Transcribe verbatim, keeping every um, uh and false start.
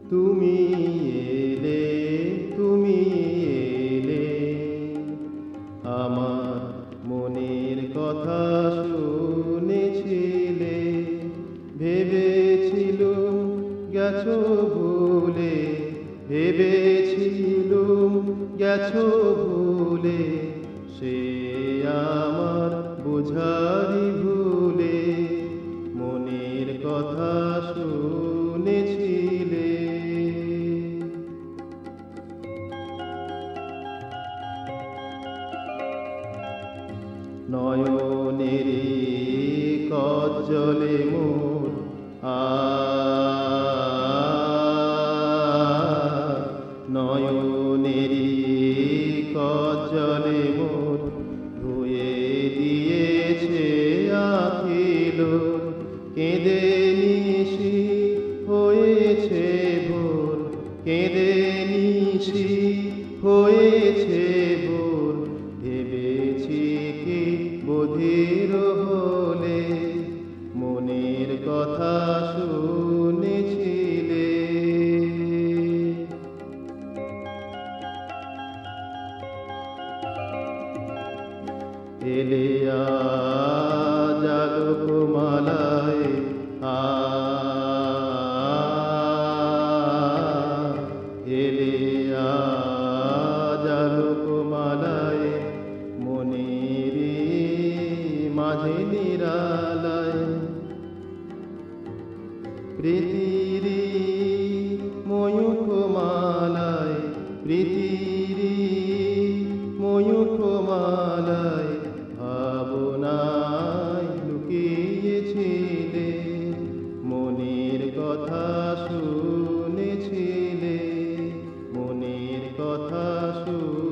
তুমি এলে তুমি এলে আমার মনের কথা শুনেছিলে, ভেবেছিলুম গেছো ভুলে, ভেবেছিলুম গেছো ভুলে, সে আমার বুঝারি ভুলে মনের কথা শুনেছিলে। নয়নেরি কজ্জলে মোর আ নয়নেরি কজ্জলে মোর ধুয়ে দিয়েছে আখিল, কেঁদে নিশি হয়েছে ভোর, কেঁদে নিশি হয়েছে ভোর, ভেবেছি কি বধির হলে মনের কথা শুনেছিলে। এলে আজ আলোকমালায় আ এলে আজ আলোকমালায় মনেরই মাঝে নিরালায়, প্রীতিরি ময়ূখমালায়, প্রীতিরি ময়ূখমালায় ভাবনায় লুকিয়েছিলে মনের কথা শুনেছিলে, মনের কথা শুনে